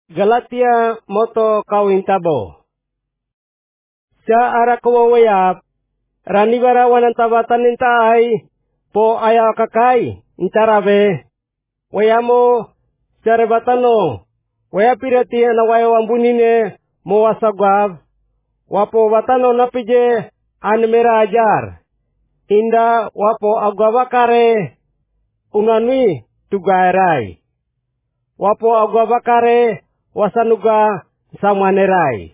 Galatia moto kawintabo. Sa arakawawayap, ranibara wanan tabatan nintaay, po ayaw kakay, intarabe. Wayamo, sa rebatano, waya pirati anawayaw ang bunine, muwasagwab. Wapo batano napije, anmera ajar. Inda wapo agwabakare, unganwi tugairay. Wapo agwabakare, wasanuga samanerai.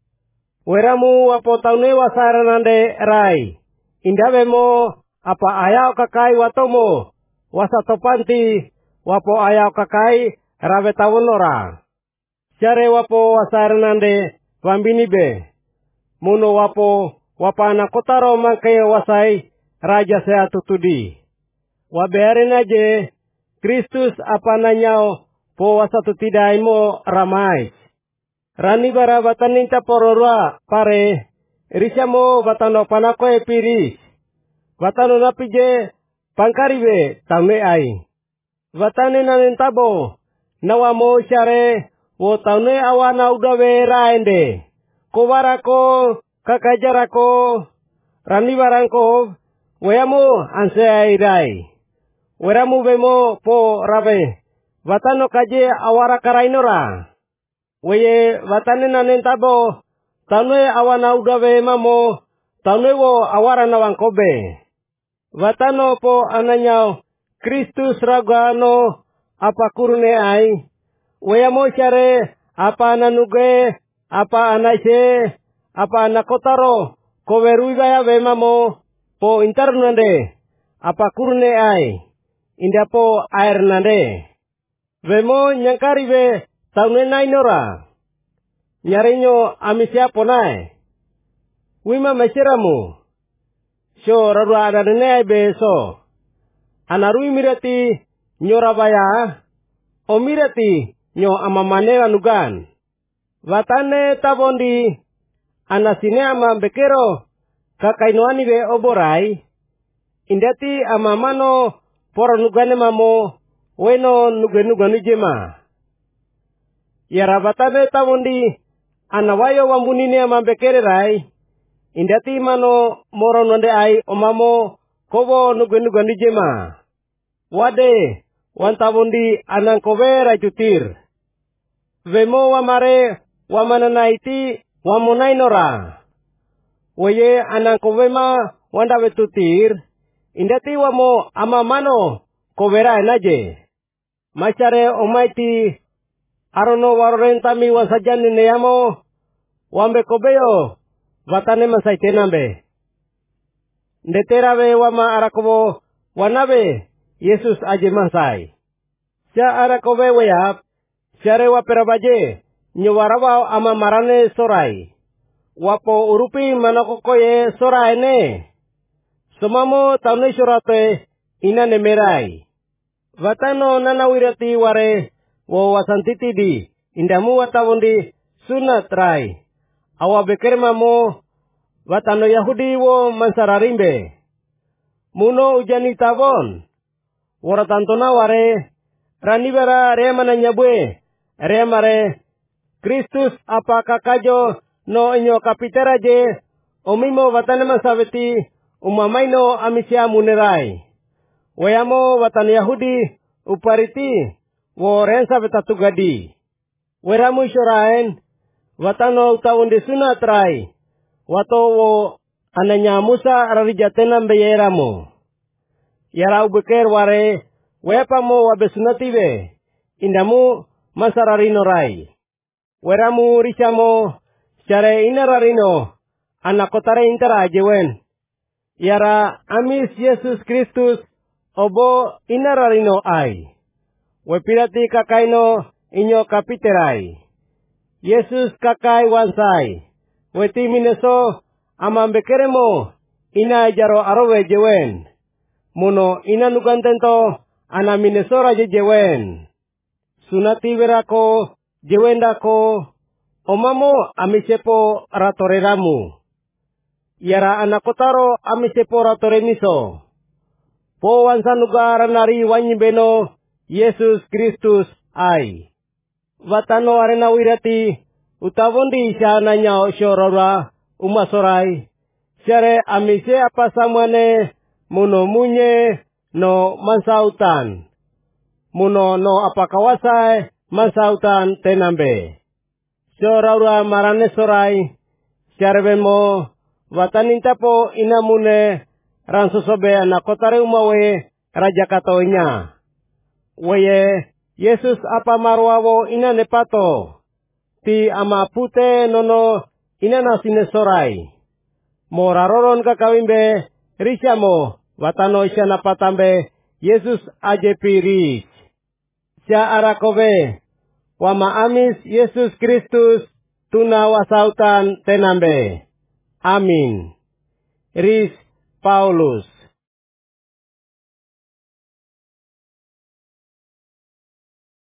Weramu wapo taune wasaranande rai. Indabe mo apa ayaw kakai watomo. Wasatopanti wapo ayaw kakai rabe tawonora. Syare wapo wasaranande wambinibe. Muno wapo wapana kotaro mangkaya wasai raja saya tutudi. Wabearin aje Kristus apa nanyao po wasatu tidai mo ramai. Rani bara bataninta pororwa pare. Risya mo batano panako epiris. Batano napije pangkaribe tame ai. Batane nanentabo. Nawa mo syare wo taune awana udawe raende. Kowarako kakajarako. Rani barangko. Weamu anse airai. Weramu bemo po rabe. Watano kaje awara karainora. Weye watane nanentabo. Tanwe awana udawe mamo. Tanwe wo awara nawangkobe. Watano po ananyao. Kristus ragano. Apa kurune ai. Wea mo syare. Apa ananuge. Apa anaise. Apa anakotaro. Kowerui baya we mamo. Po internande. Apa kurune ai. Inda po air nande. Vemo nyangkaribe taune nainora. Nyarinyo amisya ponai. Wima mesiramu. So raru ada nene beso. Anarui mirati nyorabaya. O mirati nyo amamane anugan. Watane tabondi. Anasine ama bekero. Kakainoani be oborai. Indati amamano poronugane mamo. Weno nugenuganu jema. Yarabatane tamundi anawayo wambunine amambekere rai. Indati mano moro nonde ai omamo kobo nugenuganu jema. Wade wantamundi anangkobe rajutir. Vemo wamare wamananaiti wamunainora. Weye anangkobe ma wandawe tutir. Indati wamo amamano kobera enaje. Machare omaiti arono warorentami wasajani neyamo wambe kobeyo watane masaitenambe. Ndeterabe wama arakobo wanabe Yesus aje masai. Sya arakobe weyap syare waperabaje nyowarawa ama marane sorai. Wapo urupi manakokoye sorai ne. Somamo taune surate ina nemerai. Watano nanawirati ware wo wasantiti di. Indamu watawundi sunat rai. Awa bekerma mo watano Yahudi wo mansararimbe. Muno ujani tabon. Waratantona ware. Ranibara remana nyabwe. Remare. Kristus apaka kajo no inyo kapiteraje. Omimo watane mansaweti. Umamaino amisya munerai. Wayamo watan Yahudi upariti wo rensa betatugadi. Weramu syuraen watano utawundi sunat rai. Wato wo ananya Musa ararijatenam beyeramu. Yara ubeker ware wepamo wabesunatibe. Indamu masararino rai. Weramu risamo syare inararino anakotare intera jewen. Yara amis Yesus Kristus obo inararino ai. Wepirati kakaino inyo kapiterai. Yesus kakai wansai. Weti mineso amambekeremo ina jaro arowe jewen. Muno ina nugantento ana minesora jewen. Sunati verako jewendako omamo amisepo ratoreramu. Yara anakotaro amisepo ratoremiso. Po wansanuga ranari wanyibeno Yesus Kristus ai. watano arena wirati utawondi siana nyao shorora umasorai. Siare amise apa samane muno munye no mansautan. Muno no apa kawasai mansautan tenambe. Shorora marane sorai. Siare bemo watanintapo inamune ransusobe anakotare umawe raja katoinya. Weye Yesus apa marwawo ina nepato. Ti ama pute nono ina nasine sorai. Moraroron kakawimbe risyamo watano isya napatambe Yesus aje piris. Sya arakobe wama amis Yesus Kristus tuna wasautan tenambe. Amin. Ris Paulus.